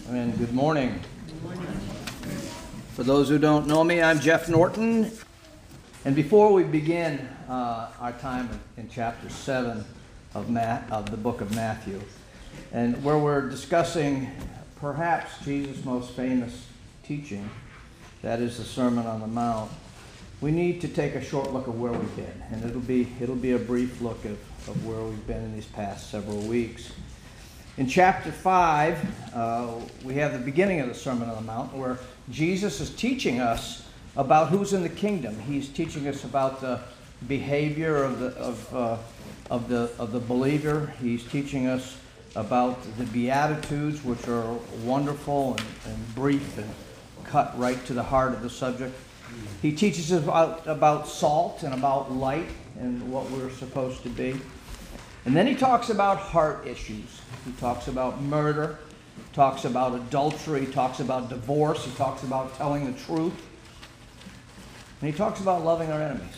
And good morning. Good morning. For those who don't know me, I'm Jeff Norton. And before we begin our time in chapter 7 of the book of Matthew, and where we're discussing perhaps Jesus' most famous teaching, that is the Sermon on the Mount, we need to take a short look at where we've been. And it'll be a brief look of where we've been in these past several weeks. In chapter 5, we have the beginning of the Sermon on the Mount, where Jesus is teaching us about who's in the kingdom. He's teaching us about the behavior of the believer. He's teaching us about the Beatitudes, which are wonderful and brief and cut right to the heart of the subject. He teaches us about salt and about light and what we're supposed to be. And then he talks about heart issues. He talks about murder, talks about adultery, talks about divorce, he talks about telling the truth, and he talks about loving our enemies.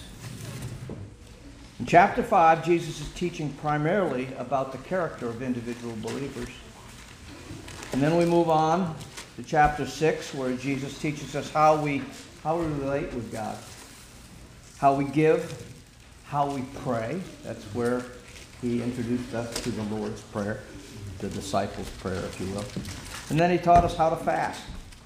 In chapter 5, Jesus is teaching primarily about the character of individual believers. And then we move on to chapter 6, where Jesus teaches us how we relate with God, how we give, how we pray. That's where he introduced us to the Lord's Prayer, the disciples' prayer, if you will. And then he taught us how to fast.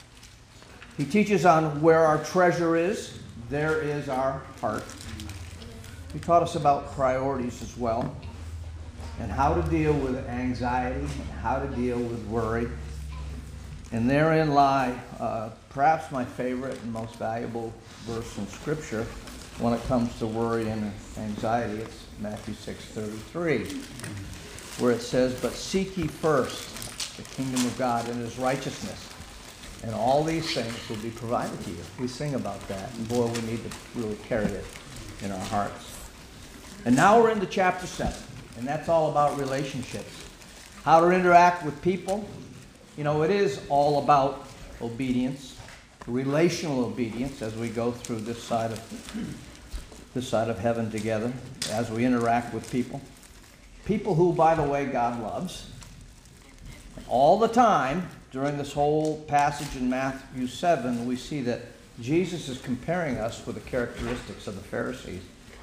He teaches on where our treasure is. There is our heart. He taught us about priorities as well, and how to deal with anxiety, and how to deal with worry. And therein lie perhaps my favorite and most valuable verse in Scripture when it comes to worry and anxiety. It's Matthew 6:33, where it says, "But seek ye first the kingdom of God and his righteousness, and all these things will be provided to you." We sing about that, and boy, we need to really carry it in our hearts. And now we're into chapter 7, and that's all about relationships, how to interact with people. You know, it is all about obedience, relational obedience, as we go through this side of heaven together, as we interact with people. People who, by the way, God loves. All the time, during this whole passage in Matthew 7, we see that Jesus is comparing us with the characteristics of the Pharisees.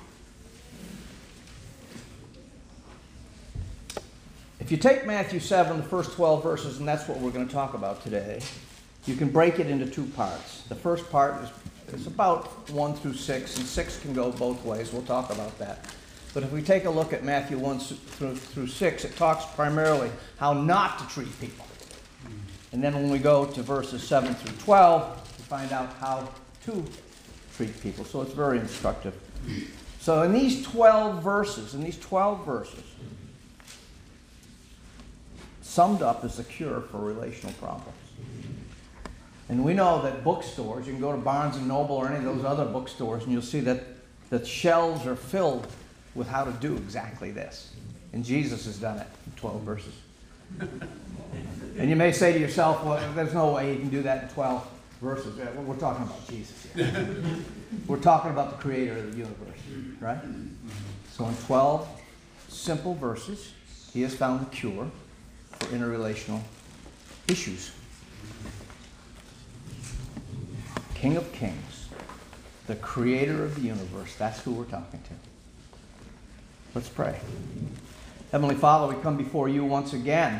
If you take Matthew 7, the first 12 verses, and that's what we're going to talk about today, you can break it into two parts. The first part is about 1 through 6, and 6 can go both ways. We'll talk about that. But if we take a look at Matthew 1 through 6, it talks primarily how not to treat people. And then when we go to verses 7 through 12, we find out how to treat people. So it's very instructive. So in these 12 verses, summed up is the cure for relational problems. And we know that bookstores, you can go to Barnes & Noble or any of those other bookstores, and you'll see that the shelves are filled with how to do exactly this. And Jesus has done it in 12 verses. And you may say to yourself, well, there's no way he can do that in 12 verses. Well, we're talking about Jesus here. We're talking about the creator of the universe, right? So in 12 simple verses, he has found the cure for interrelational issues. King of Kings, the creator of the universe, that's who we're talking to. Let's pray. Heavenly Father, we come before you once again.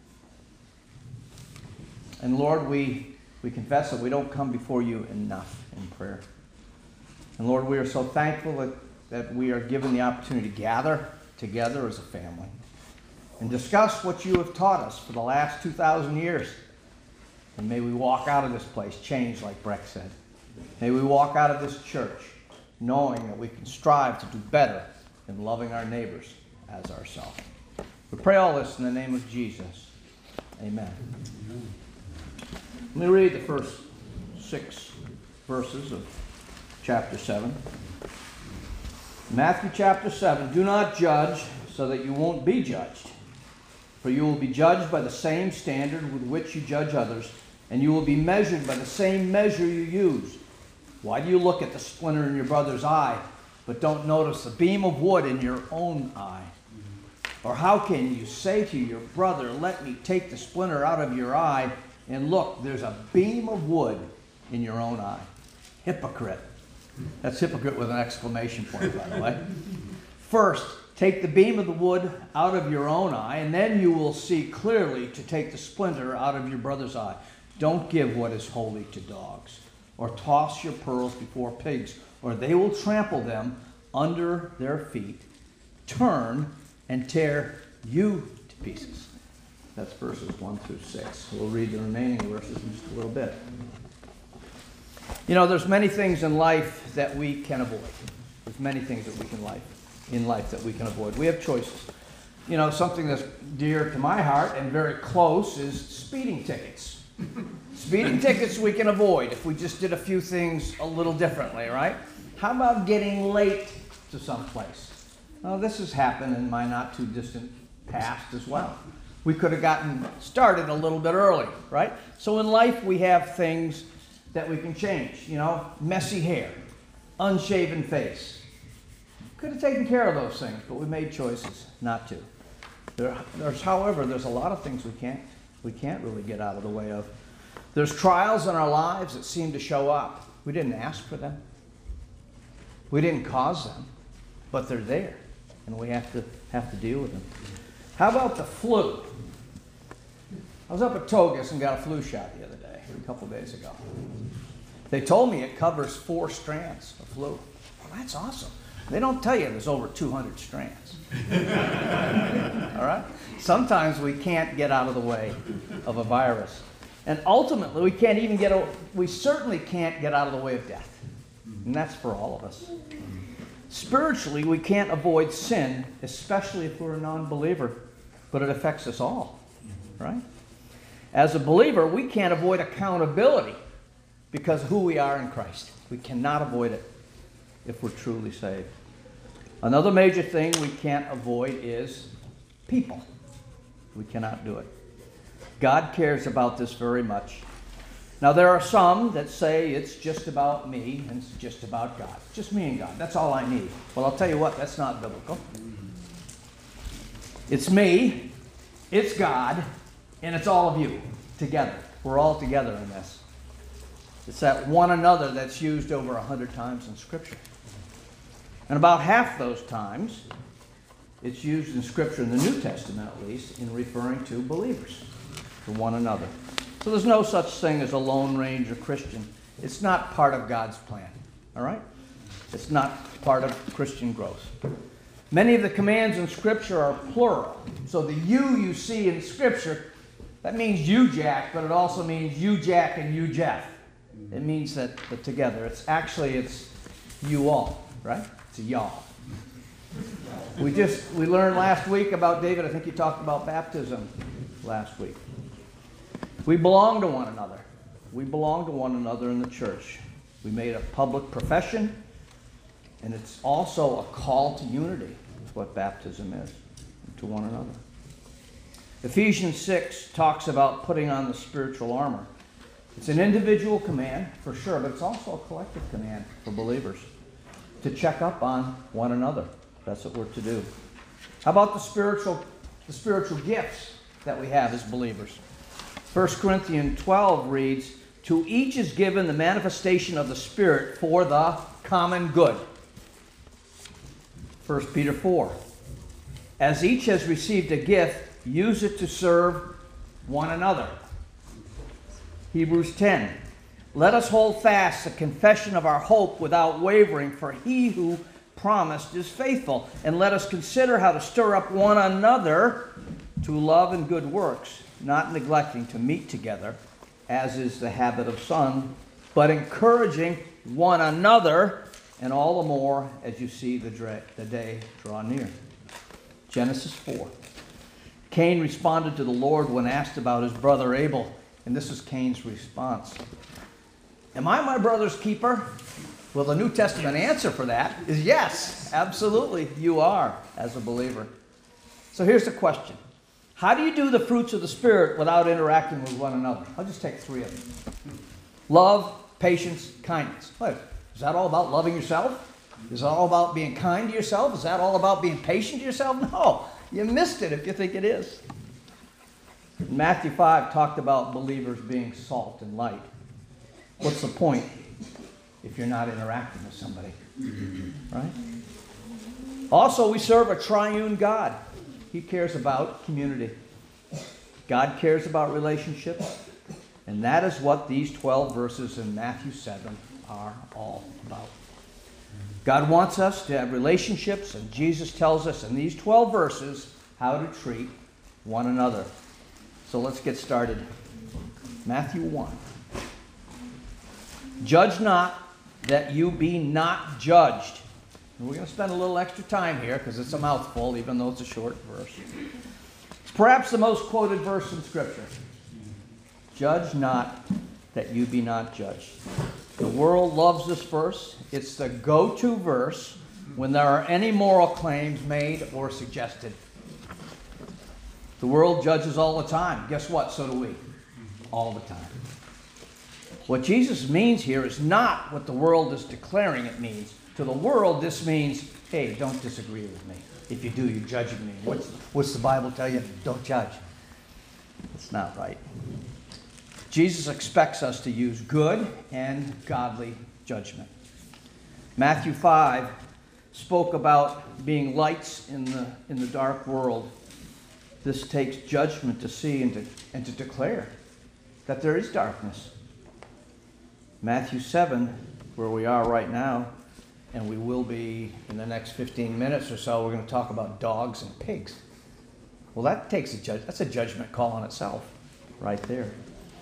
And Lord, we confess that we don't come before you enough in prayer. And Lord, we are so thankful that we are given the opportunity to gather together as a family and discuss what you have taught us for the last 2,000 years. And may we walk out of this place changed, like Breck said. May we walk out of this church knowing that we can strive to do better in loving our neighbors as ourselves. We pray all this in the name of Jesus. Amen. Let me read the first 6 verses of chapter 7. Matthew chapter 7. Do not judge so that you won't be judged. For you will be judged by the same standard with which you judge others, and you will be measured by the same measure you use. Why do you look at the splinter in your brother's eye, but don't notice the beam of wood in your own eye? Or how can you say to your brother, let me take the splinter out of your eye, and look, there's a beam of wood in your own eye. Hypocrite. That's hypocrite with an exclamation point, by the way. First, take the beam of the wood out of your own eye, and then you will see clearly to take the splinter out of your brother's eye. Don't give what is holy to dogs, or toss your pearls before pigs, or they will trample them under their feet, turn and tear you to pieces. That's verses 1 through 6. We'll read the remaining verses in just a little bit. You know, there's many things in life that we can avoid. There's many things that we can in life that we can avoid. We have choices. You know, something that's dear to my heart and very close is speeding tickets. Speeding tickets we can avoid if we just did a few things a little differently, right? How about getting late to some place? Well, this has happened in my not too distant past as well. We could have gotten started a little bit early, right? So in life we have things that we can change. You know, messy hair, unshaven face. Could have taken care of those things, but we made choices not to. However, there's a lot of things we can't really get out of the way of. There's trials in our lives that seem to show up. We didn't ask for them. We didn't cause them, but they're there, and we have to deal with them. How about the flu? I was up at Togus and got a flu shot the other day, a couple days ago. They told me it covers 4 strands of flu. Well, that's awesome. They don't tell you there's over 200 strands. All right? Sometimes we can't get out of the way of a virus. And ultimately, we certainly can't get out of the way of death. And that's for all of us. Spiritually, we can't avoid sin, especially if we're a non-believer, but it affects us all, right? As a believer, we can't avoid accountability because of who we are in Christ. We cannot avoid it if we're truly saved. Another major thing we can't avoid is people. We cannot do it. God cares about this very much. Now, there are some that say it's just about me and it's just about God. Just me and God. That's all I need. Well, I'll tell you what, that's not biblical. It's me, it's God, and it's all of you together. We're all together in this. It's that one another that's used over 100 times in Scripture. And about half those times, it's used in Scripture, in the New Testament at least, in referring to believers, to one another. So there's no such thing as a Lone Ranger Christian. It's not part of God's plan, all right? It's not part of Christian growth. Many of the commands in Scripture are plural. So the you see in Scripture, that means you, Jack, but it also means you, Jack, and you, Jeff. It means that together. It's you all, right? It's a y'all. We learned last week about David. I think you talked about baptism last week. We belong to one another. We belong to one another in the church. We made a public profession, and it's also a call to unity. That's what baptism is, to one another. Ephesians 6 talks about putting on the spiritual armor. It's an individual command, for sure, but it's also a collective command for believers to check up on one another. That's what we're to do. How about the spiritual gifts that we have as believers? 1 Corinthians 12 reads, "To each is given the manifestation of the Spirit for the common good." 1 Peter 4, "As each has received a gift, use it to serve one another." Hebrews 10, "Let us hold fast the confession of our hope without wavering, for he who promised is faithful. And let us consider how to stir up one another to love and good works, not neglecting to meet together, as is the habit of some, but encouraging one another, and all the more as you see the day draw near." Genesis 4. Cain responded to the Lord when asked about his brother Abel, and this is Cain's response. "Am I my brother's keeper?" Well, the New Testament answer for that is yes, absolutely, you are as a believer. So here's the question. How do you do the fruits of the Spirit without interacting with one another? I'll just take 3 of them. Love, patience, kindness. Wait, is that all about loving yourself? Is it all about being kind to yourself? Is that all about being patient to yourself? No, you missed it if you think it is. Matthew 5 talked about believers being salt and light. What's the point if you're not interacting with somebody? Right? Also, we serve a triune God. He cares about community. God cares about relationships. And that is what these 12 verses in Matthew 7 are all about. God wants us to have relationships, and Jesus tells us in these 12 verses how to treat one another. So let's get started. Matthew 1. Judge not that you be not judged. And we're going to spend a little extra time here because it's a mouthful, even though it's a short verse. It's perhaps the most quoted verse in Scripture. Judge not that you be not judged. The world loves this verse. It's the go-to verse when there are any moral claims made or suggested. The world judges all the time. Guess what? So do we. All the time. What Jesus means here is not what the world is declaring it means. To the world, this means, hey, don't disagree with me. If you do, you're judging me. What's the Bible tell you? Don't judge. It's not right. Jesus expects us to use good and godly judgment. Matthew 5 spoke about being lights in the dark world. This takes judgment to see and to declare that there is darkness. Matthew 7, where we are right now, and we will be in the next 15 minutes or so, we're going to talk about dogs and pigs. Well, that's a judgment call on itself right there.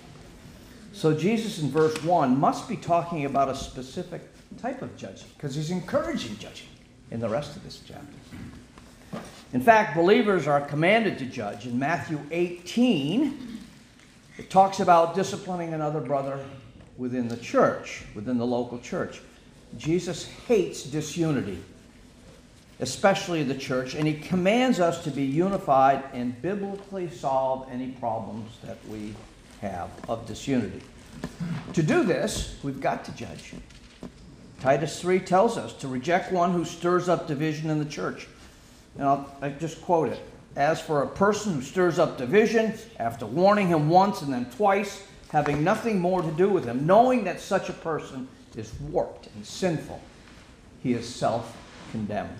So Jesus in verse 1 must be talking about a specific type of judging because he's encouraging judging in the rest of this chapter. In fact, believers are commanded to judge. In Matthew 18, it talks about disciplining another brother within the church, within the local church. Jesus hates disunity, especially the church, and he commands us to be unified and biblically solve any problems that we have of disunity. To do this, we've got to judge. Titus 3 tells us to reject one who stirs up division in the church. And I just quote it. As for a person who stirs up division, after warning him once and then twice, having nothing more to do with him, knowing that such a person is warped and sinful, he is self-condemned.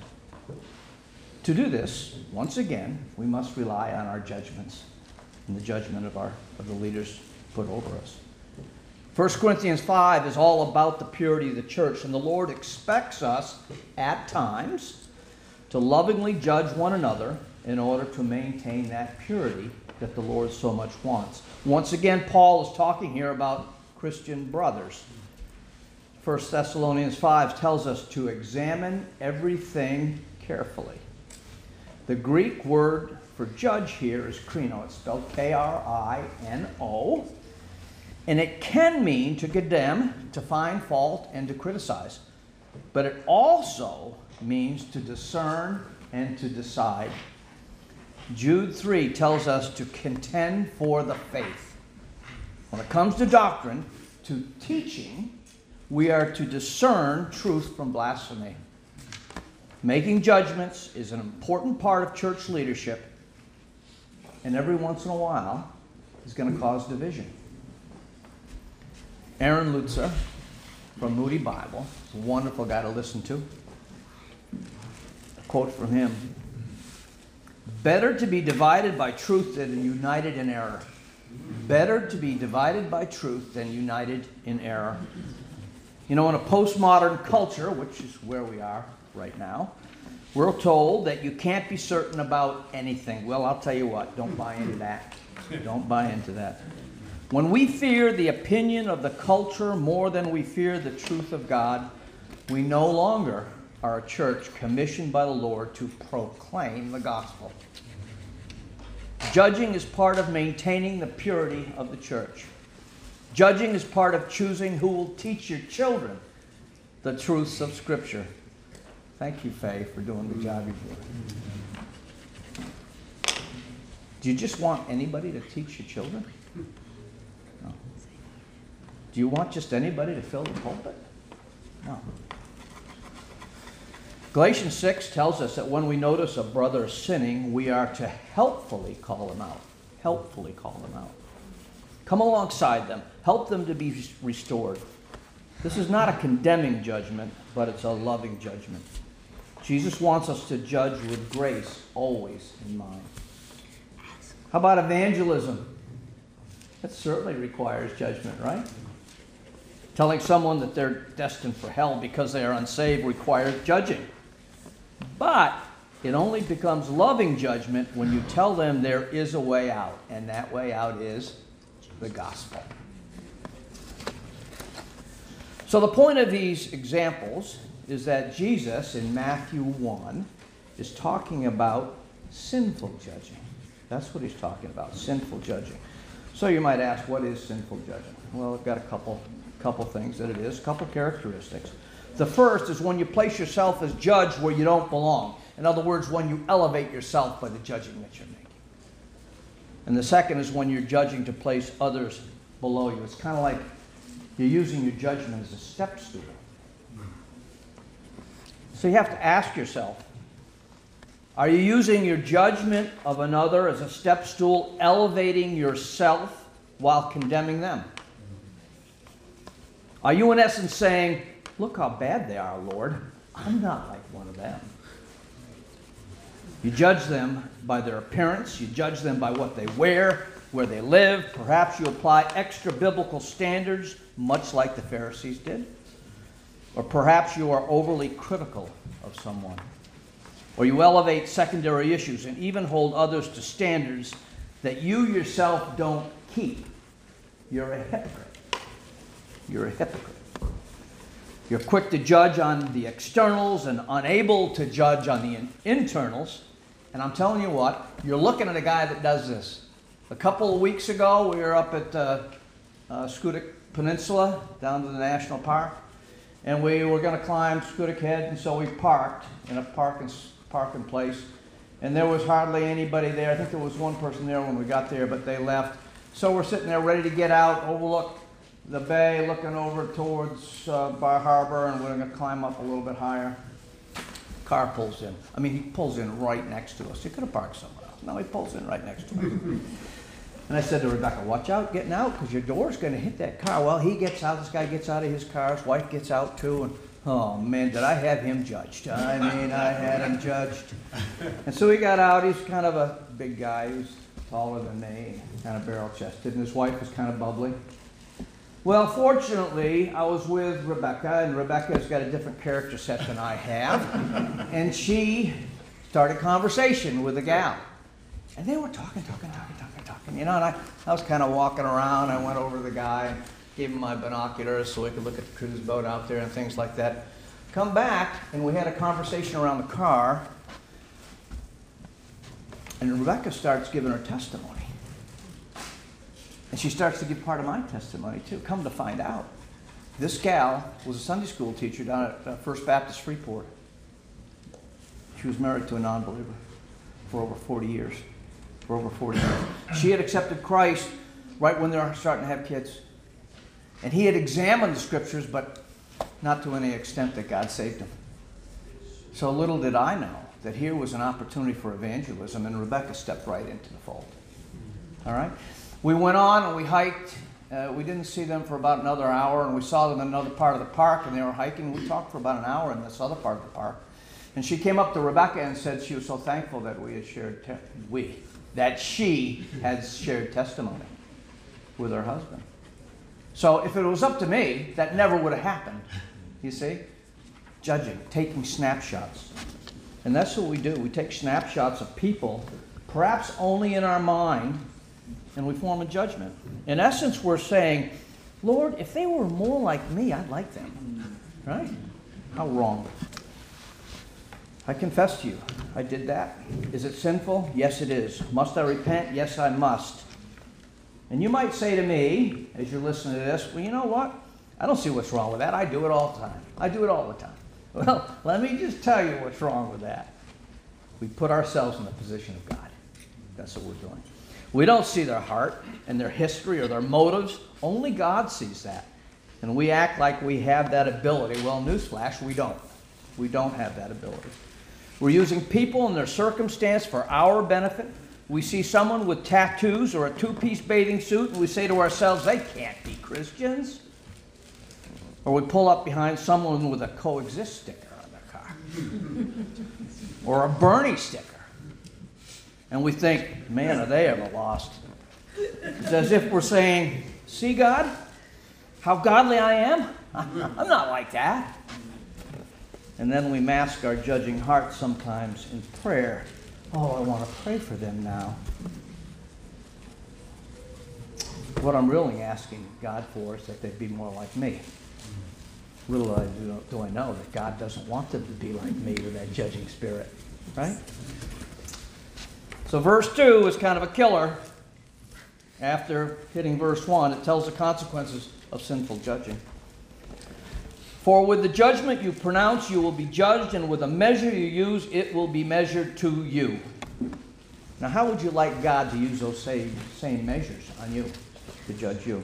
To do this, once again, we must rely on our judgments and the judgment of the leaders put over us. 1 Corinthians 5 is all about the purity of the church, and the Lord expects us at times to lovingly judge one another in order to maintain that purity that the Lord so much wants. Once again, Paul is talking here about Christian brothers. 1 Thessalonians 5 tells us to examine everything carefully. The Greek word for judge here is krino. It's spelled K-R-I-N-O. And it can mean to condemn, to find fault, and to criticize. But it also means to discern and to decide. Jude 3 tells us to contend for the faith. When it comes to doctrine, to teaching, we are to discern truth from blasphemy. Making judgments is an important part of church leadership, and every once in a while is going to cause division. Aaron Lutzer from Moody Bible is a wonderful guy to listen to. A quote from him: "Better to be divided by truth than united in error. Better to be divided by truth than united in error." You know, in a postmodern culture, which is where we are right now, we're told that you can't be certain about anything. Well, I'll tell you what, don't buy into that. Don't buy into that. When we fear the opinion of the culture more than we fear the truth of God, we no longer are a church commissioned by the Lord to proclaim the gospel. Judging is part of maintaining the purity of the church. Judging is part of choosing who will teach your children the truths of Scripture. Thank you, Faye, for doing the job you're doing. Do you just want anybody to teach your children? No. Do you want just anybody to fill the pulpit? No. Galatians 6 tells us that when we notice a brother sinning, we are to helpfully call him out. helpfully call them out. Come alongside them. Help them to be restored. This is not a condemning judgment, but it's a loving judgment. Jesus wants us to judge with grace always in mind. How about evangelism? That certainly requires judgment, right? Telling someone that they're destined for hell because they are unsaved requires judging. But it only becomes loving judgment when you tell them there is a way out, and that way out is the gospel. So the point of these examples is that Jesus in Matthew 1 is talking about sinful judging. That's what he's talking about, sinful judging. So you might ask, what is sinful judging? Well, I've got a couple things that it is, a couple characteristics. The first is when you place yourself as judge where you don't belong. In other words, when you elevate yourself by the judging that you're making. And the second is when you're judging to place others below you. It's kind of like you're using your judgment as a step stool. So you have to ask yourself, are you using your judgment of another as a step stool, elevating yourself while condemning them? Are you in essence saying, look how bad they are, Lord. I'm not like one of them. You judge them by their appearance. You judge them by what they wear, where they live. Perhaps you apply extra biblical standards, much like the Pharisees did. Or perhaps you are overly critical of someone. Or you elevate secondary issues and even hold others to standards that you yourself don't keep. You're a hypocrite. You're a hypocrite. You're quick to judge on the externals and unable to judge on the internals. And I'm telling you what, you're looking at a guy that does this. A couple of weeks ago, we were up at Schoodic Peninsula, down to the National Park. And we were going to climb Schoodic Head, and so we parked in a parking place. And there was hardly anybody there. I think there was one person there when we got there, but they left. So we're sitting there ready to get out, overlook the bay, looking over towards Bar Harbor, and we're going to climb up a little bit higher. Car pulls in. I mean, he pulls in right next to us. He could have parked somewhere else. No, he pulls in right next to us. And I said to Rebecca, watch out getting out, because your door's going to hit that car. Well, he gets out. This guy gets out of his car. His wife gets out, too. And, oh, man, did I have him judged. I mean, I had him judged. And so he got out. He's kind of a big guy. He's taller than me, kind of barrel-chested. And his wife was kind of bubbly. Well, fortunately, I was with Rebecca, and Rebecca's got a different character set than I have. And she started conversation with a gal. And they were talking. You know, and I was kind of walking around. I went over to the guy, gave him my binoculars so we could look at the cruise boat out there and things like that. Come back, and we had a conversation around the car. And Rebecca starts giving her testimony. And she starts to give part of my testimony, too. Come to find out, this gal was a Sunday school teacher down at First Baptist Freeport. She was married to a non-believer for over 40 years. She had accepted Christ right when they were starting to have kids. And he had examined the scriptures, but not to any extent that God saved him. So little did I know that here was an opportunity for evangelism, and Rebecca stepped right into the fold. All right? We went on and we hiked. We didn't see them for about another hour, and we saw them in another part of the park, and they were hiking. We talked for about an hour in this other part of the park. And she came up to Rebecca and said she was so thankful that she had shared testimony with her husband. So if it was up to me, that never would have happened. You see? Judging, taking snapshots. And that's what we do. We take snapshots of people, perhaps only in our mind, and we form a judgment. In essence, we're saying, Lord, if they were more like me, I'd like them. Right? How wrong. I confess to you, I did that. Is it sinful? Yes, it is. Must I repent? Yes, I must. And you might say to me, as you're listening to this, well, you know what? I don't see what's wrong with that. I do it all the time. I do it all the time. Well, let me just tell you what's wrong with that. We put ourselves in the position of God. That's what we're doing. We don't see their heart and their history or their motives. Only God sees that. And we act like we have that ability. Well, newsflash, we don't. We don't have that ability. We're using people and their circumstance for our benefit, We see someone with tattoos or a two-piece bathing suit, and we say to ourselves, they can't be Christians. Or we pull up behind someone with a coexist sticker on their car. Or a Bernie sticker. And we think, man, are they ever lost? It's as if we're saying, see, God, how godly I am? I'm not like that. And then we mask our judging hearts sometimes in prayer. Oh, I want to pray for them now. What I'm really asking God for is that they be more like me. Little do I know that God doesn't want them to be like me with that judging spirit, right? So verse 2 is kind of a killer. After hitting verse 1, it tells the consequences of sinful judging. For with the judgment you pronounce, you will be judged, and with the measure you use, it will be measured to you. Now, how would you like God to use those same measures on you, to judge you?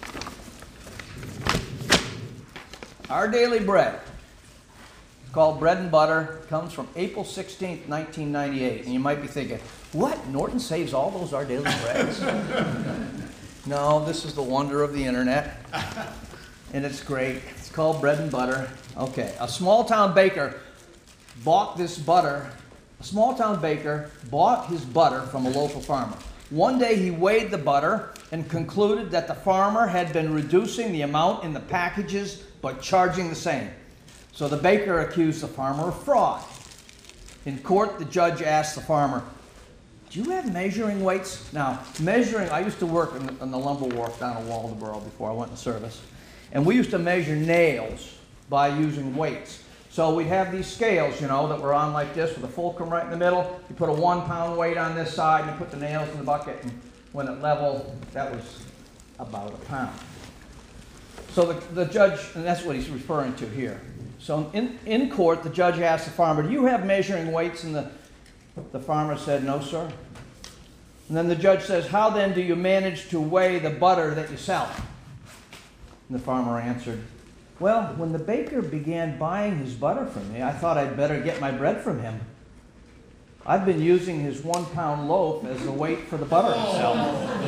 Our daily bread, called Bread and Butter, comes from April 16th, 1998. And you might be thinking, what? Norton saves all those Our Daily Breads? No, this is the wonder of the internet. And it's great. It's called Bread and Butter. Okay, a small-town baker bought this butter. A small-town baker bought his butter from a local farmer. One day he weighed the butter and concluded that the farmer had been reducing the amount in the packages but charging the same. So the baker accused the farmer of fraud. In court, the judge asked the farmer, do you have measuring weights? Now, measuring, I used to work on the lumber wharf down in Waldoboro before I went in service. And we used to measure nails by using weights. So we'd have these scales, you know, that were on like this with a fulcrum right in the middle. You put a 1-pound weight on this side, and you put the nails in the bucket, and when it leveled, that was about a pound. So the judge, and that's what he's referring to here. So in court, the judge asked the farmer, do you have measuring weights? And the farmer said, no, sir. And then the judge says, how then do you manage to weigh the butter that you sell? And the farmer answered, well, when the baker began buying his butter from me, I thought I'd better get my bread from him. I've been using his 1-pound loaf as the weight for the butter himself.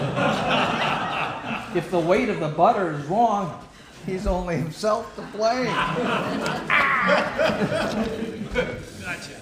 If the weight of the butter is wrong, he's only himself to blame. Gotcha.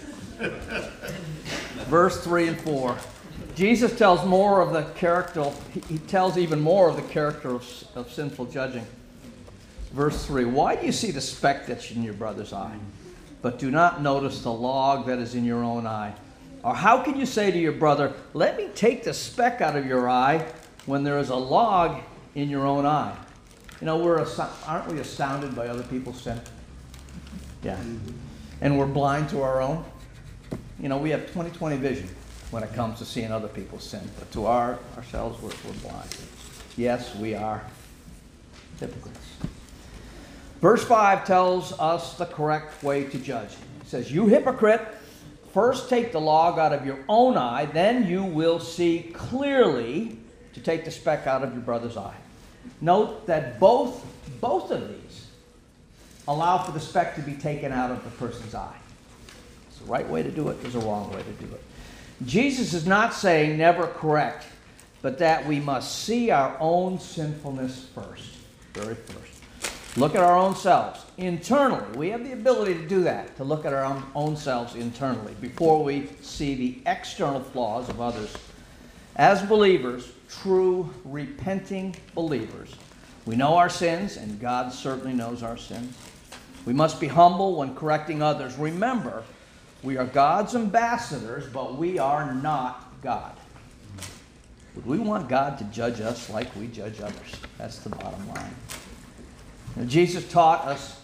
Verse 3 and 4. Jesus tells more of the character, he tells even more of the character of sinful judging. Verse 3, why do you see the speck that's in your brother's eye, but do not notice the log that is in your own eye? Or how can you say to your brother, let me take the speck out of your eye, when there is a log in your own eye? You know, aren't we astounded by other people's sin? Yeah. And we're blind to our own. You know, we have 20/20 vision when it comes to seeing other people's sin. But to ourselves, we're blind. Yes, we are hypocrites. Verse 5 tells us the correct way to judge. It says, you hypocrite, first take the log out of your own eye, then you will see clearly to take the speck out of your brother's eye. Note that both of these allow for the speck to be taken out of the person's eye. There's a right way to do it, there's a wrong way to do it. Jesus is not saying never correct, but that we must see our own sinfulness first, very first. Look at our own selves internally. We have the ability to do that, to look at our own selves internally before we see the external flaws of others. As believers, true repenting believers, we know our sins, and God certainly knows our sins. We must be humble when correcting others. Remember, we are God's ambassadors, but we are not God. Would we want God to judge us like we judge others? That's the bottom line. Now, Jesus taught us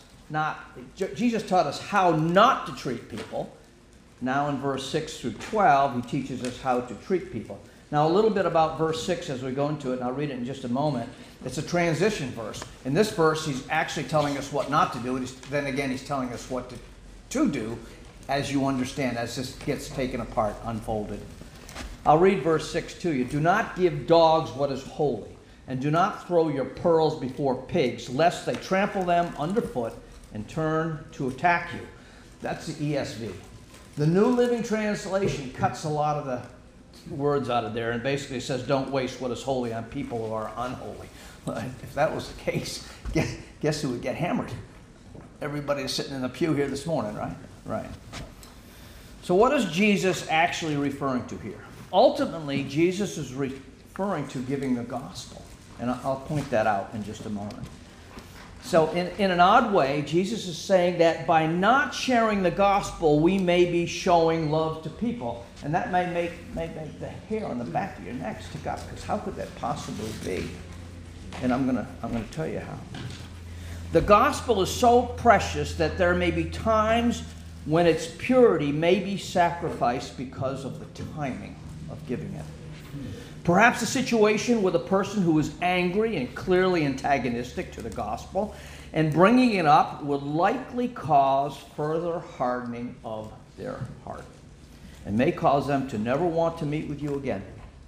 how not to treat people. Now in verse 6 through 12, he teaches us how to treat people. Now a little bit about verse 6 as we go into it, and I'll read it in just a moment. It's a transition verse. In this verse, he's actually telling us what not to do, and then again he's telling us what to do as you understand, as this gets taken apart, unfolded. I'll read verse 6 to you. Do not give dogs what is holy, and do not throw your pearls before pigs, lest they trample them underfoot and turn to attack you. That's the ESV. The New Living Translation cuts a lot of the words out of there, and basically says, don't waste what is holy on people who are unholy. Well, if that was the case, guess who would get hammered? Everybody is sitting in the pew here this morning, right? Right. So what is Jesus actually referring to here? Ultimately, Jesus is referring to giving the gospel. And I'll point that out in just a moment. So in an odd way, Jesus is saying that by not sharing the gospel, we may be showing love to people. And that may make the hair on the back of your neck stick up, because how could that possibly be? And I'm gonna tell you how. The gospel is so precious that there may be times when its purity may be sacrificed because of the timing of giving it. Perhaps a situation with a person who is angry and clearly antagonistic to the gospel, and bringing it up would likely cause further hardening of their heart, and may cause them to never want to meet with you again.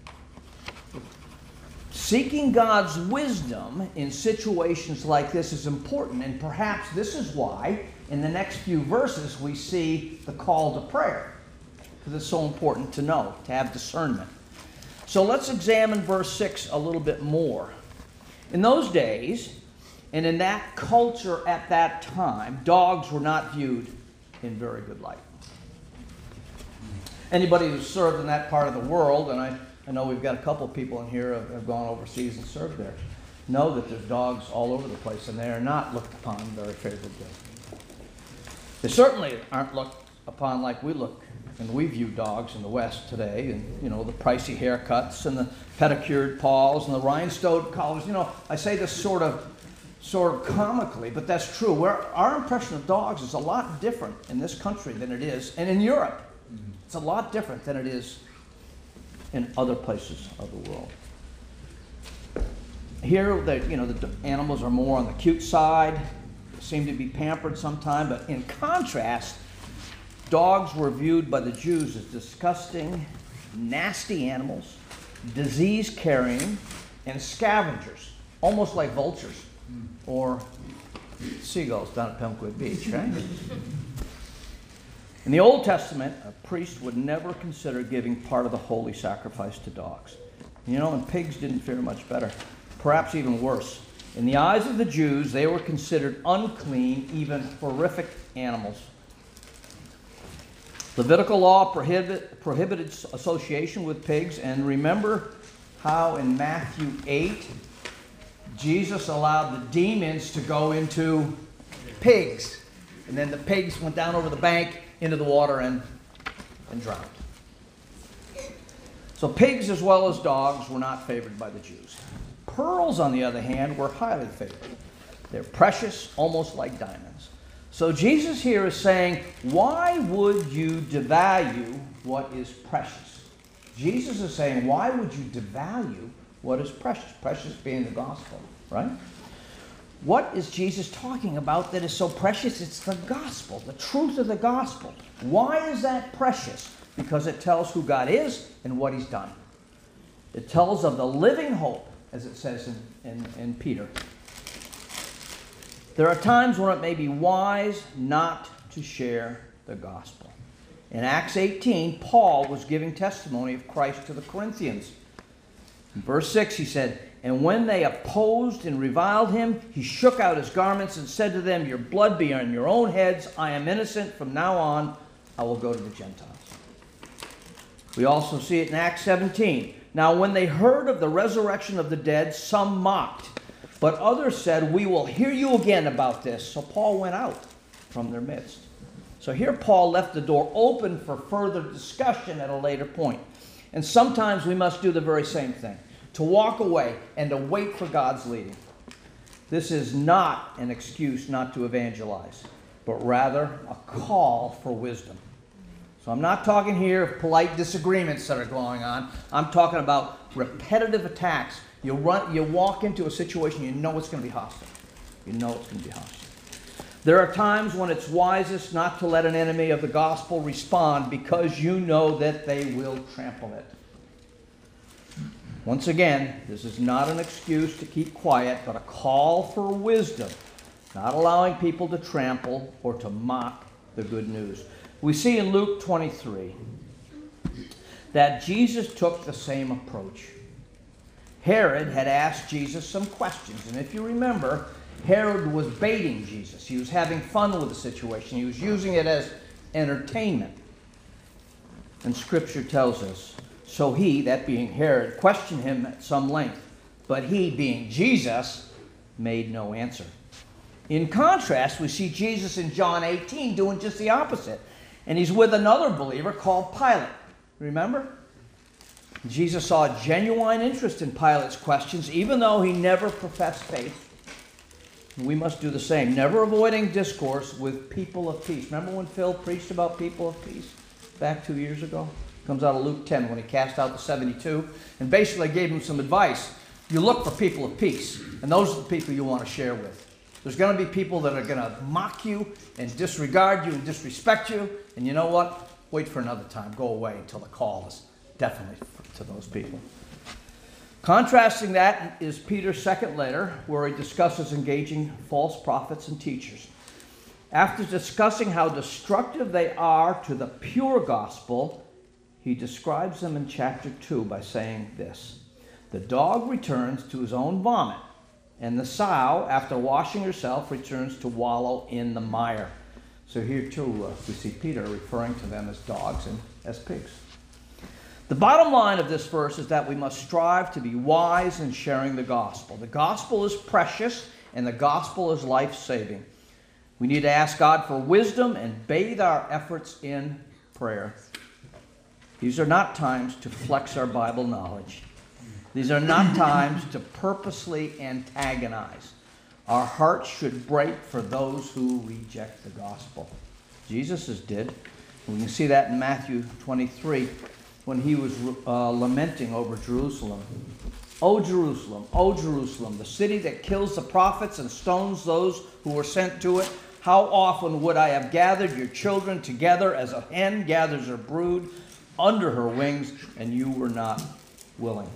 Seeking God's wisdom in situations like this is important, and perhaps this is why in the next few verses we see the call to prayer, because it's so important to know, to have discernment. So let's examine verse 6 a little bit more. In those days, and in that culture at that time, dogs were not viewed in very good light. Anybody who's served in that part of the world, and I know we've got a couple of people in here who have gone overseas and served there, know that there's dogs all over the place, and they are not looked upon very favorably. They certainly aren't looked upon like we look and we view dogs in the West today, and the pricey haircuts and the pedicured paws and the rhinestone collars. I say this sort of comically, but that's true. Our impression of dogs is a lot different in this country than it is, and in Europe, it's a lot different than it is in other places of the world. Here, the animals are more on the cute side, seem to be pampered sometime, but in contrast, dogs were viewed by the Jews as disgusting, nasty animals, disease-carrying, and scavengers, almost like vultures or seagulls down at Pemquid Beach, right? In the Old Testament, a priest would never consider giving part of the holy sacrifice to dogs. And pigs didn't fare much better, perhaps even worse. In the eyes of the Jews, they were considered unclean, even horrific animals. Levitical law prohibited association with pigs, and remember how in Matthew 8, Jesus allowed the demons to go into pigs, and then the pigs went down over the bank into the water and drowned. So pigs as well as dogs were not favored by the Jews. Pearls, on the other hand, were highly favored. They're precious, almost like diamonds. So Jesus here is saying, why would you devalue what is precious? Jesus is saying, why would you devalue what is precious? Precious being the gospel, right? What is Jesus talking about that is so precious? It's the gospel, the truth of the gospel. Why is that precious? Because it tells who God is and what he's done. It tells of the living hope, as it says in Peter. There are times when it may be wise not to share the gospel. In Acts 18, Paul was giving testimony of Christ to the Corinthians. In verse 6, he said, "And when they opposed and reviled him, he shook out his garments and said to them, 'Your blood be on your own heads. I am innocent. From now on, I will go to the Gentiles.'" We also see it in Acts 17. "Now when they heard of the resurrection of the dead, some mocked. But others said, 'We will hear you again about this.' So Paul went out from their midst." So here Paul left the door open for further discussion at a later point. And sometimes we must do the very same thing, to walk away and to wait for God's leading. This is not an excuse not to evangelize, but rather a call for wisdom. So I'm not talking here of polite disagreements that are going on. I'm talking about repetitive attacks. You walk into a situation, you know it's going to be hostile. You know it's going to be hostile. There are times when it's wisest not to let an enemy of the gospel respond because you know that they will trample it. Once again, this is not an excuse to keep quiet, but a call for wisdom, not allowing people to trample or to mock the good news. We see in Luke 23, that Jesus took the same approach. Herod had asked Jesus some questions, and if you remember, Herod was baiting Jesus. He was having fun with the situation. He was using it as entertainment. And Scripture tells us, so he, that being Herod, questioned him at some length, but he, being Jesus, made no answer. In contrast, we see Jesus in John 18 doing just the opposite. And he's with another believer called Pilate. Remember? Jesus saw genuine interest in Pilate's questions, even though he never professed faith. We must do the same, never avoiding discourse with people of peace. Remember when Phil preached about people of peace back 2 years ago? Comes out of Luke 10 when he cast out the 72 and basically gave them some advice. You look for people of peace, and those are the people you want to share with. There's going to be people that are going to mock you and disregard you and disrespect you, and you know what? Wait for another time. Go away until the call is definitely to those people. Contrasting that is Peter's second letter, where he discusses engaging false prophets and teachers. After discussing how destructive they are to the pure gospel, he describes them in chapter 2 by saying this: the dog returns to his own vomit, and the sow, after washing herself, returns to wallow in the mire. So here too, we see Peter referring to them as dogs and as pigs. The bottom line of this verse is that we must strive to be wise in sharing the gospel. The gospel is precious, and the gospel is life-saving. We need to ask God for wisdom and bathe our efforts in prayer. These are not times to flex our Bible knowledge. These are not times to purposely antagonize. Our hearts should break for those who reject the gospel. Jesus did. We can see that in Matthew 23 when he was lamenting over Jerusalem. O Jerusalem, the city that kills the prophets and stones those who were sent to it. How often would I have gathered your children together as a hen gathers her brood under her wings, and you were not willing.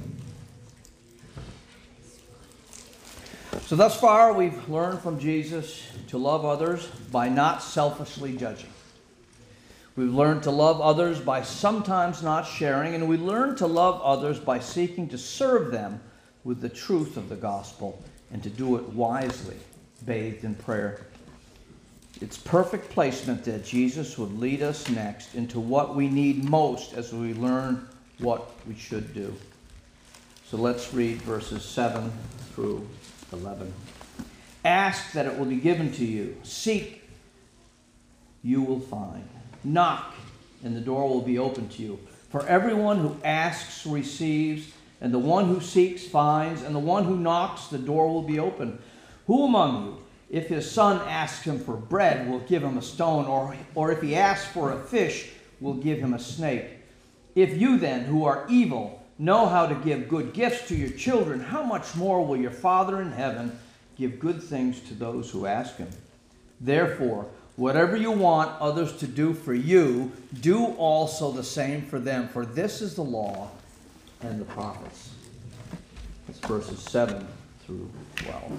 So thus far, we've learned from Jesus to love others by not selfishly judging. We've learned to love others by sometimes not sharing, and we learn to love others by seeking to serve them with the truth of the gospel and to do it wisely, bathed in prayer. It's perfect placement that Jesus would lead us next into what we need most as we learn what we should do. So let's read verses 7 through 11. Ask that it will be given to you. Seek, you will find. Knock, and the door will be opened to you. For everyone who asks receives, and the one who seeks finds, and the one who knocks, the door will be open. Who among you, if his son asks him for bread, will give him a stone, or if he asks for a fish, will give him a snake? If you then, who are evil, know how to give good gifts to your children, how much more will your Father in heaven give good things to those who ask him? Therefore, whatever you want others to do for you, do also the same for them, for this is the law and the prophets. That's verses 7 through 12.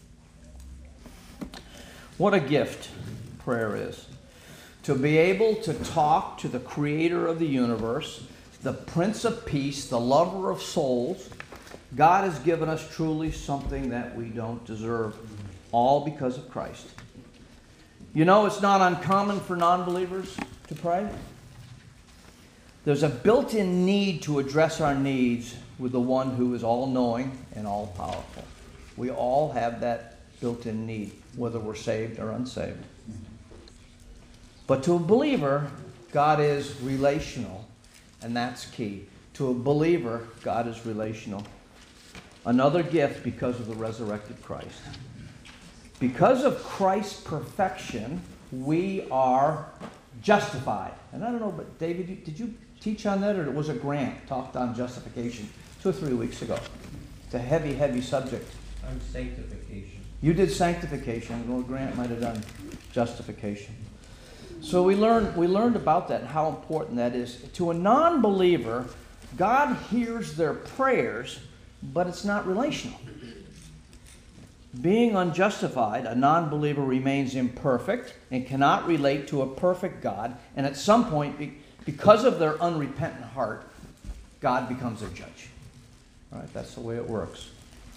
What a gift prayer is. To be able to talk to the creator of the universe, the Prince of Peace, the lover of souls. God has given us truly something that we don't deserve, all because of Christ. You know, it's not uncommon for non-believers to pray. There's a built-in need to address our needs with the one who is all-knowing and all-powerful. We all have that built-in need, whether we're saved or unsaved. But to a believer, God is relational, and that's key. To a believer, God is relational. Another gift because of the resurrected Christ. Because of Christ's perfection, we are justified. And I don't know, but David, did you teach on that, or was it Grant talked on justification 2 or 3 weeks ago? It's a heavy, heavy subject. On sanctification. You did sanctification. Well, Grant might have done justification. So we learned about that and how important that is. To a non-believer, God hears their prayers, but it's not relational. Being unjustified, a non-believer remains imperfect and cannot relate to a perfect God, and at some point, because of their unrepentant heart, God becomes their judge. All right, that's the way it works.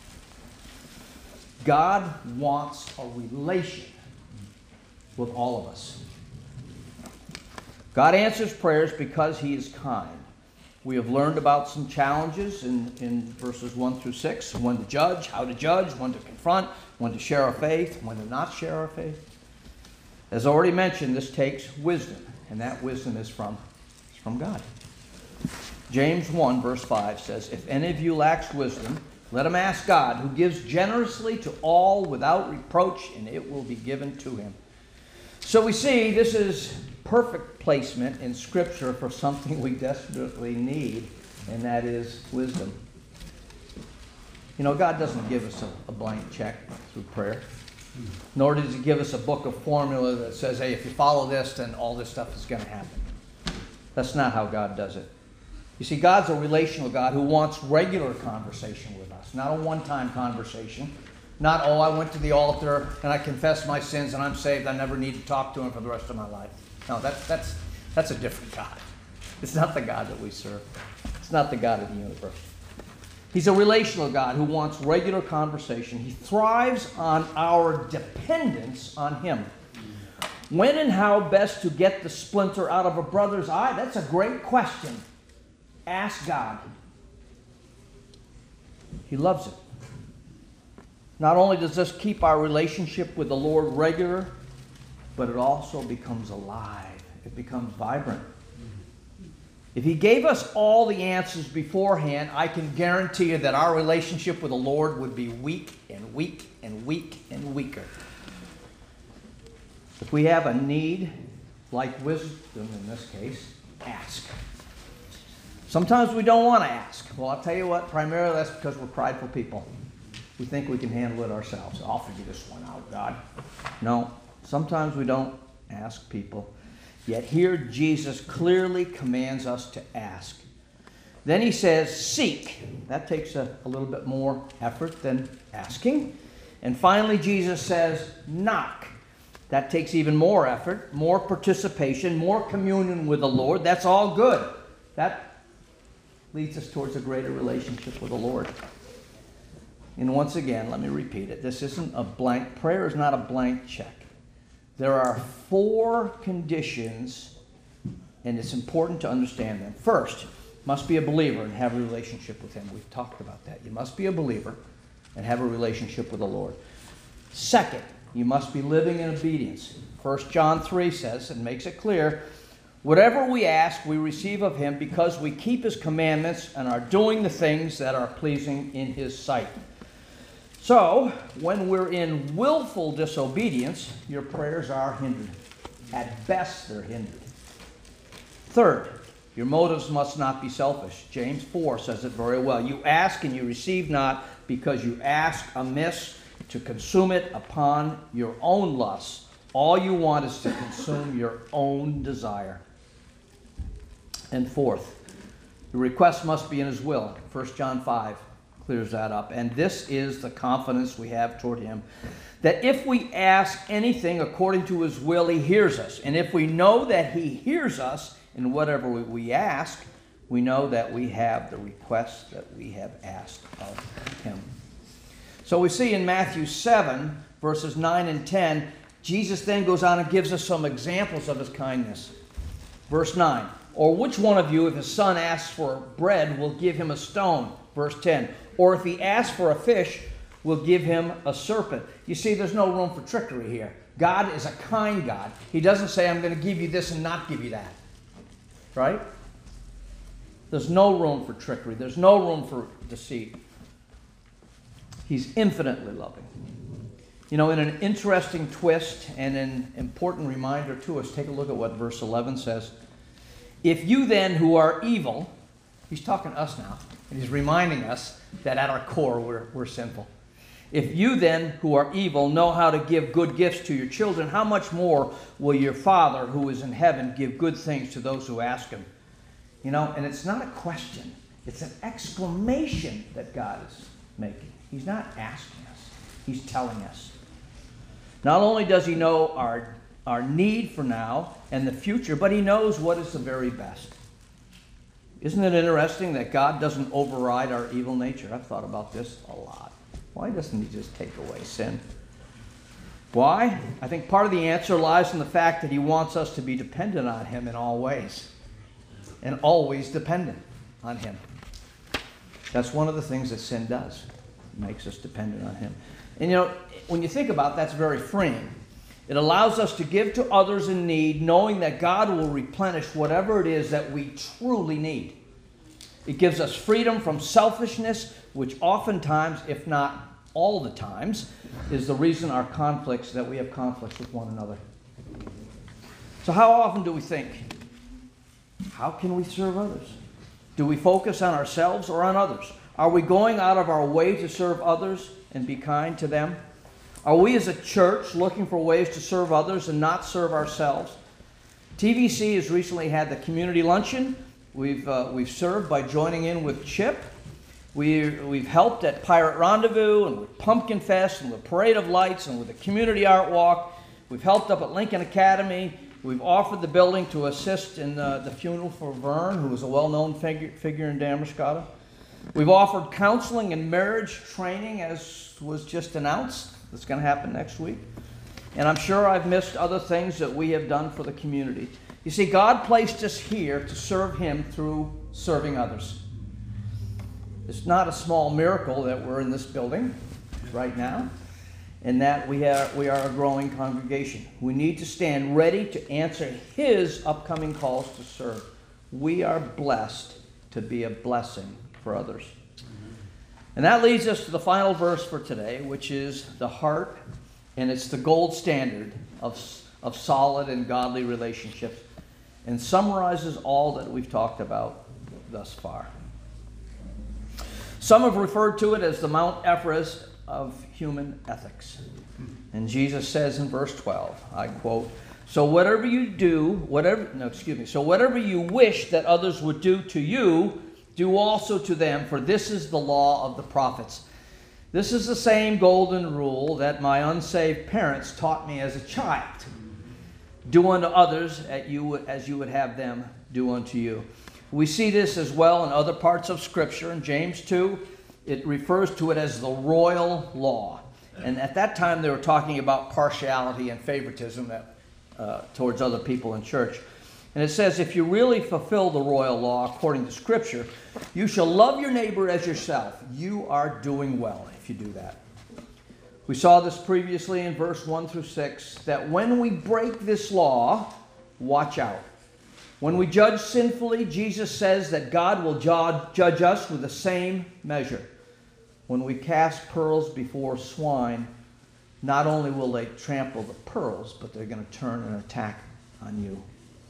God wants a relation with all of us. God answers prayers because he is kind. We have learned about some challenges in verses 1 through 6. When to judge, how to judge, when to confront, when to share our faith, when to not share our faith. As already mentioned, this takes wisdom, and that wisdom is from God. James 1 verse 5 says, "If any of you lacks wisdom, let him ask God, who gives generously to all without reproach, and it will be given to him." So we see this is perfect placement in Scripture for something we desperately need, and that is wisdom. You know, God doesn't give us a blank check through prayer, nor does he give us a book of formula that says, hey, if you follow this, then all this stuff is going to happen. That's not how God does it. You see, God's a relational God who wants regular conversation with us, not a one-time conversation. Not, oh, I went to the altar and I confessed my sins and I'm saved. I never need to talk to him for the rest of my life. No, that's a different God. It's not the God that we serve. It's not the God of the universe. He's a relational God who wants regular conversation. He thrives on our dependence on him. When and how best to get the splinter out of a brother's eye? That's a great question. Ask God. He loves it. Not only does this keep our relationship with the Lord regular, but it also becomes alive. It becomes vibrant. If he gave us all the answers beforehand, I can guarantee you that our relationship with the Lord would be weak and weak and weak and weaker. If we have a need, like wisdom in this case, ask. Sometimes we don't want to ask. Well, I'll tell you what, primarily that's because we're prideful people. We think we can handle it ourselves. I'll figure this one out, God. No, sometimes we don't ask people. Yet here Jesus clearly commands us to ask. Then he says, seek. That takes a little bit more effort than asking. And finally, Jesus says, knock. That takes even more effort, more participation, more communion with the Lord. That's all good. That leads us towards a greater relationship with the Lord. And once again, let me repeat it. This isn't a blank. Prayer is not a blank check. There are 4 conditions, and it's important to understand them. First, must be a believer and have a relationship with him. We've talked about that. You must be a believer and have a relationship with the Lord. Second, you must be living in obedience. 1 John 3 says, and makes it clear, whatever we ask, we receive of him because we keep his commandments and are doing the things that are pleasing in his sight. So, when we're in willful disobedience, your prayers are hindered. At best, they're hindered. Third, your motives must not be selfish. James 4 says it very well. You ask and you receive not because you ask amiss to consume it upon your own lusts. All you want is to consume your own desire. And fourth, the request must be in his will. 1 John 5 clears that up. And this is the confidence we have toward him, that if we ask anything according to his will, he hears us. And if we know that he hears us in whatever we ask, we know that we have the request that we have asked of him. So we see in Matthew 7, verses 9 and 10, Jesus then goes on and gives us some examples of his kindness. Verse 9, or which one of you, if his son asks for bread, will give him a stone? Verse 10, or if he asks for a fish, will give him a serpent. You see, there's no room for trickery here. God is a kind God. He doesn't say, I'm going to give you this and not give you that. Right? There's no room for trickery. There's no room for deceit. He's infinitely loving. You know, in an interesting twist and an important reminder to us, take a look at what verse 11 says. If you then who are evil, he's talking to us now, and he's reminding us that at our core we're sinful. If you then who are evil know how to give good gifts to your children, how much more will your Father who is in heaven give good things to those who ask him? You know, and it's not a question. It's an exclamation that God is making. He's not asking us. He's telling us. Not only does he know our need for now and the future, but he knows what is the very best. Isn't it interesting that God doesn't override our evil nature? I've thought about this a lot. Why doesn't he just take away sin? Why? I think part of the answer lies in the fact that he wants us to be dependent on him in all ways. And always dependent on him. That's one of the things that sin does. It makes us dependent on him. And when you think about it, that's very freeing. It allows us to give to others in need, knowing that God will replenish whatever it is that we truly need. It gives us freedom from selfishness, which oftentimes, if not all the times, is the reason that we have conflicts with one another. So how often do we think, how can we serve others? Do we focus on ourselves or on others? Are we going out of our way to serve others and be kind to them? Are we as a church looking for ways to serve others and not serve ourselves? TVC has recently had the community luncheon. We've served by joining in with Chip. We've helped at Pirate Rendezvous and with Pumpkin Fest and with Parade of Lights and with the Community Art Walk. We've helped up at Lincoln Academy. We've offered the building to assist in the funeral for Vern, who was a well-known figure in Damascotta. We've offered counseling and marriage training, as was just announced. That's going to happen next week. And I'm sure I've missed other things that we have done for the community. You see, God placed us here to serve him through serving others. It's not a small miracle that we're in this building right now and that we are a growing congregation. We need to stand ready to answer his upcoming calls to serve. We are blessed to be a blessing for others. And that leads us to the final verse for today, which is the heart, and it's the gold standard of solid and godly relationships, and summarizes all that we've talked about thus far. Some have referred to it as the Mount Everest of human ethics. And Jesus says in verse 12, I quote, so whatever you wish that others would do to you, do also to them, for this is the law of the prophets. This is the same golden rule that my unsaved parents taught me as a child. Do unto others as you would have them do unto you. We see this as well in other parts of Scripture. In James 2, it refers to it as the royal law. And at that time, they were talking about partiality and favoritism towards other people in church. And it says, if you really fulfill the royal law according to Scripture, you shall love your neighbor as yourself. You are doing well if you do that. We saw this previously in verse 1 through 6, that when we break this law, watch out. When we judge sinfully, Jesus says that God will judge us with the same measure. When we cast pearls before swine, not only will they trample the pearls, but they're going to turn and attack on you.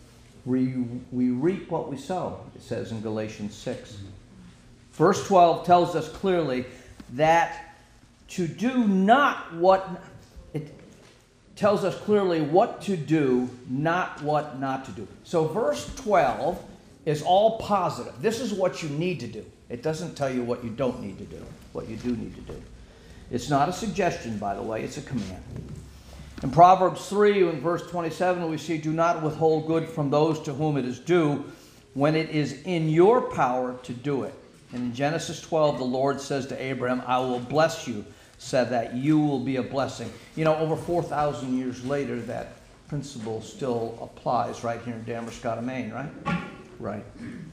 We reap what we sow, it says in Galatians 6. Verse 12 tells us clearly that to do not what... It tells us clearly what to do, not what not to do. So verse 12 is all positive. This is what you need to do. It doesn't tell you what you don't need to do, what you do need to do. It's not a suggestion, by the way, it's a command. In Proverbs 3, in verse 27, we see, do not withhold good from those to whom it is due when it is in your power to do it. And in Genesis 12, the Lord says to Abraham, I will bless you, so that you will be a blessing. You know, over 4,000 years later, that principle still applies right here in Damascotta, Maine, right? Right.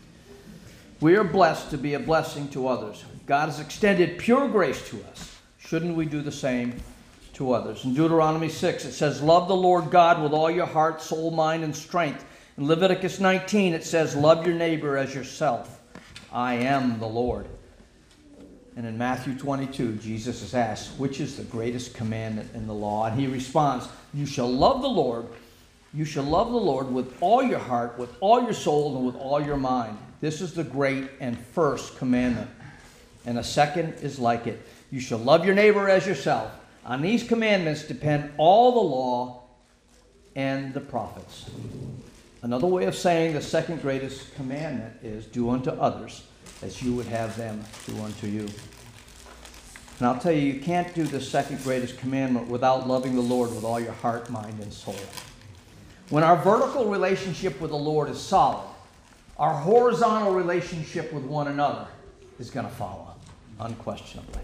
We are blessed to be a blessing to others. God has extended pure grace to us. Shouldn't we do the same to others? In Deuteronomy 6, it says, love the Lord God with all your heart, soul, mind, and strength. In Leviticus 19, it says, love your neighbor as yourself. I am the Lord. And in Matthew 22, Jesus is asked, which is the greatest commandment in the law? And he responds, you shall love the Lord. You shall love the Lord with all your heart, with all your soul, and with all your mind. This is the great and first commandment. And a second is like it. You shall love your neighbor as yourself. On these commandments depend all the law and the prophets. Another way of saying the second greatest commandment is do unto others as you would have them do unto you. And I'll tell you, you can't do the second greatest commandment without loving the Lord with all your heart, mind, and soul. When our vertical relationship with the Lord is solid, our horizontal relationship with one another is going to follow, unquestionably.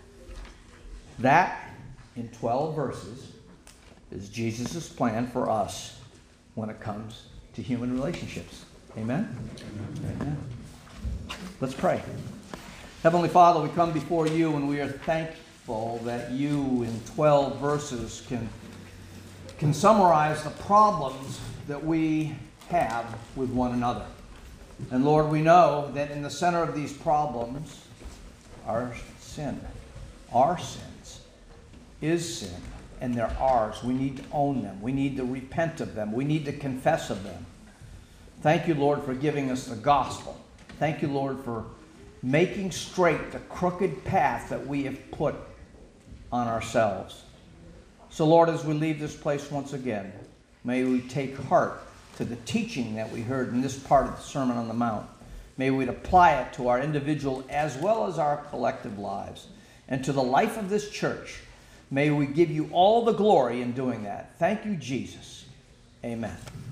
That, in 12 verses, is Jesus' plan for us when it comes to human relationships. Amen? Amen. Let's pray. Heavenly Father, we come before you and we are thankful that you, in 12 verses, can summarize the problems that we have with one another. And Lord, we know that in the center of these problems are sin. Our sins is sin, and they're ours. We need to own them. We need to repent of them. We need to confess of them. Thank you, Lord, for giving us the gospel. Thank you, Lord, for making straight the crooked path that we have put on ourselves. So, Lord, as we leave this place once again, may we take heart to the teaching that we heard in this part of the Sermon on the Mount. May we apply it to our individual as well as our collective lives and to the life of this church. May we give you all the glory in doing that. Thank you, Jesus. Amen.